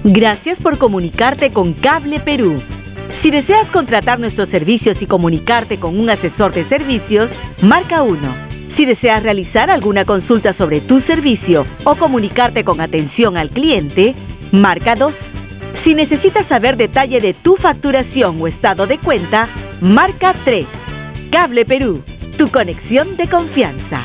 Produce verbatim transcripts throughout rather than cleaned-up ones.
Gracias por comunicarte con Cable Perú. Si deseas contratar nuestros servicios y comunicarte con un asesor de servicios, marca uno. Si deseas realizar alguna consulta sobre tu servicio o comunicarte con atención al cliente, marca dos. Si necesitas saber detalle de tu facturación o estado de cuenta, marca tres. Cable Perú, tu conexión de confianza.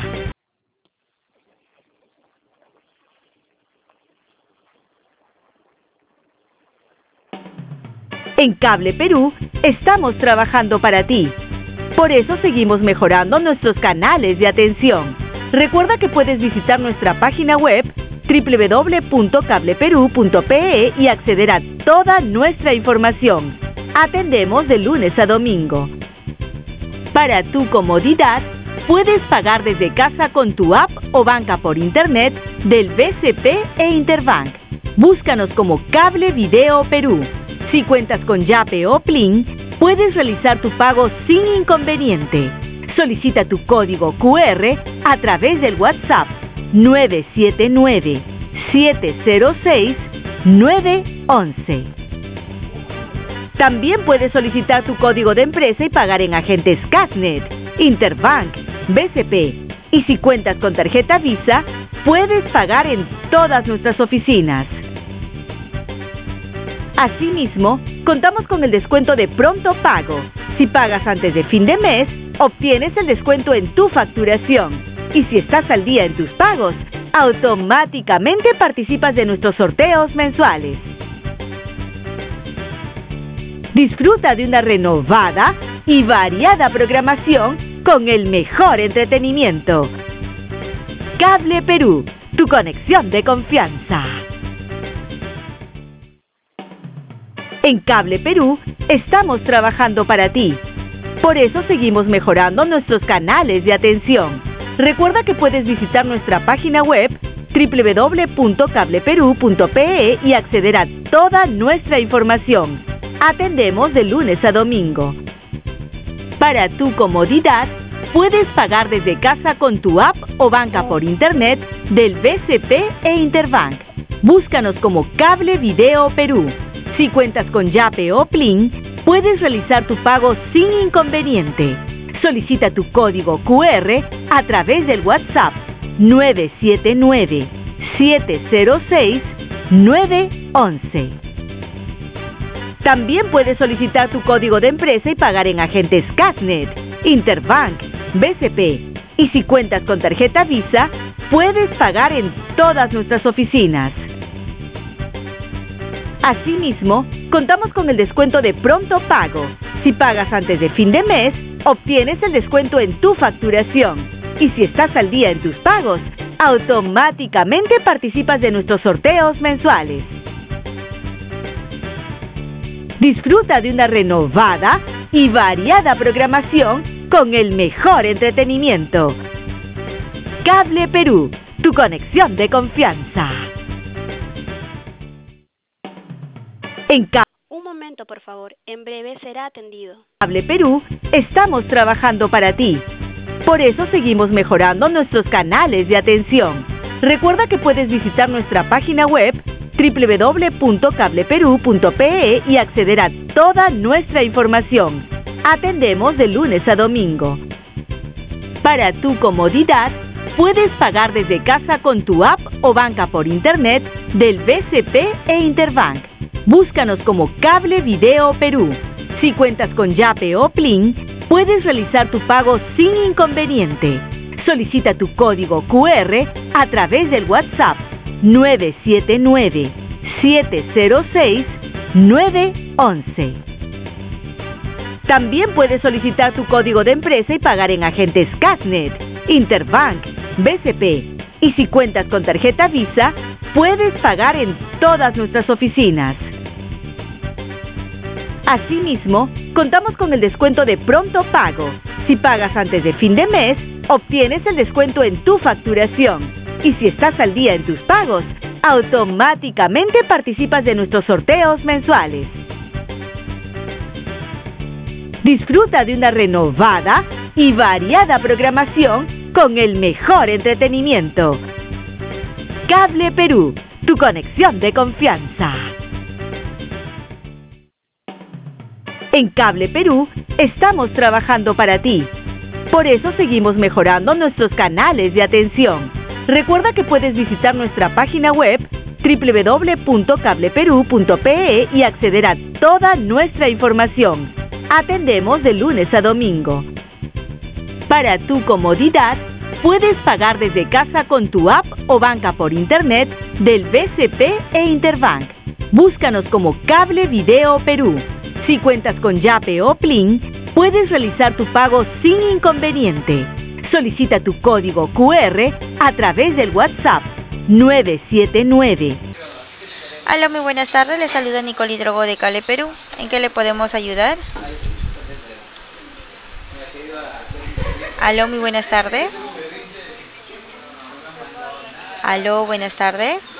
En Cable Perú estamos trabajando para ti. Por eso seguimos mejorando nuestros canales de atención. Recuerda que puedes visitar nuestra página web doble u doble u doble u punto cable perú punto pe e y acceder a toda nuestra información. Atendemos de lunes a domingo. Para tu comodidad, puedes pagar desde casa con tu app o banca por internet del B C P e Interbank. Búscanos como Cable Video Perú. Si cuentas con Yape o Plin, puedes realizar tu pago sin inconveniente. Solicita tu código cu erre a través del WhatsApp nueve siete nueve, siete cero seis, nueve once. También puedes solicitar tu código de empresa y pagar en agentes Casnet, Interbank, B C P. Y si cuentas con tarjeta Visa, puedes pagar en todas nuestras oficinas. Asimismo, contamos con el descuento de pronto pago. Si pagas antes de fin de mes, obtienes el descuento en tu facturación. Y si estás al día en tus pagos, automáticamente participas de nuestros sorteos mensuales. Disfruta de una renovada y variada programación con el mejor entretenimiento. Cable Perú, tu conexión de confianza. En Cable Perú estamos trabajando para ti. Por eso seguimos mejorando nuestros canales de atención. Recuerda que puedes visitar nuestra página web doble u doble u doble u punto cable perú punto pe e y acceder a toda nuestra información. Atendemos de lunes a domingo. Para tu comodidad, puedes pagar desde casa con tu app o banca por internet del B C P e Interbank. Búscanos como Cable Video Perú. Si cuentas con Yape o Plin, puedes realizar tu pago sin inconveniente. Solicita tu código cu erre a través del WhatsApp nueve siete nueve, siete cero seis, nueve once. También puedes solicitar tu código de empresa y pagar en agentes Casnet, Interbank, B C P. Y si cuentas con tarjeta Visa, puedes pagar en todas nuestras oficinas. Asimismo, contamos con el descuento de pronto pago. Si pagas antes de fin de mes, obtienes el descuento en tu facturación. Y si estás al día en tus pagos, automáticamente participas de nuestros sorteos mensuales. Disfruta de una renovada y variada programación con el mejor entretenimiento. Cable Perú, tu conexión de confianza. En Cable Un momento, por favor. En breve será atendido. Cable Perú estamos trabajando para ti. Por eso seguimos mejorando nuestros canales de atención. Recuerda que puedes visitar nuestra página web doble u doble u doble u punto cable perú punto pe e y acceder a toda nuestra información. Atendemos de lunes a domingo. Para tu comodidad, puedes pagar desde casa con tu app o banca por internet del B C P e Interbank. Búscanos como Cable Video Perú. Si cuentas con Yape o Plin, puedes realizar tu pago sin inconveniente. Solicita tu código cu erre a través del WhatsApp nueve siete nueve, siete cero seis, nueve once. También puedes solicitar tu código de empresa y pagar en agentes Casnet, Interbank, B C P. Y si cuentas con tarjeta Visa, puedes pagar en todas nuestras oficinas. Asimismo, contamos con el descuento de pronto pago. Si pagas antes de fin de mes, obtienes el descuento en tu facturación. Y si estás al día en tus pagos, automáticamente participas de nuestros sorteos mensuales. Disfruta de una renovada y variada programación con el mejor entretenimiento. Cable Perú, tu conexión de confianza. En Cable Perú estamos trabajando para ti. Por eso seguimos mejorando nuestros canales de atención. Recuerda que puedes visitar nuestra página web doble u doble u doble u punto cable perú punto pe e y acceder a toda nuestra información. Atendemos de lunes a domingo. Para tu comodidad, puedes pagar desde casa con tu app o banca por internet del B C P e Interbank. Búscanos como Cable Video Perú. Si cuentas con Yape o Plin, puedes realizar tu pago sin inconveniente. Solicita tu código cu erre a través del WhatsApp nueve siete nueve. Hola, muy buenas tardes. Les saluda Nicole Hidrogo de Cable Perú. ¿En qué le podemos ayudar? Aló, muy buenas tardes. Aló, buenas tardes.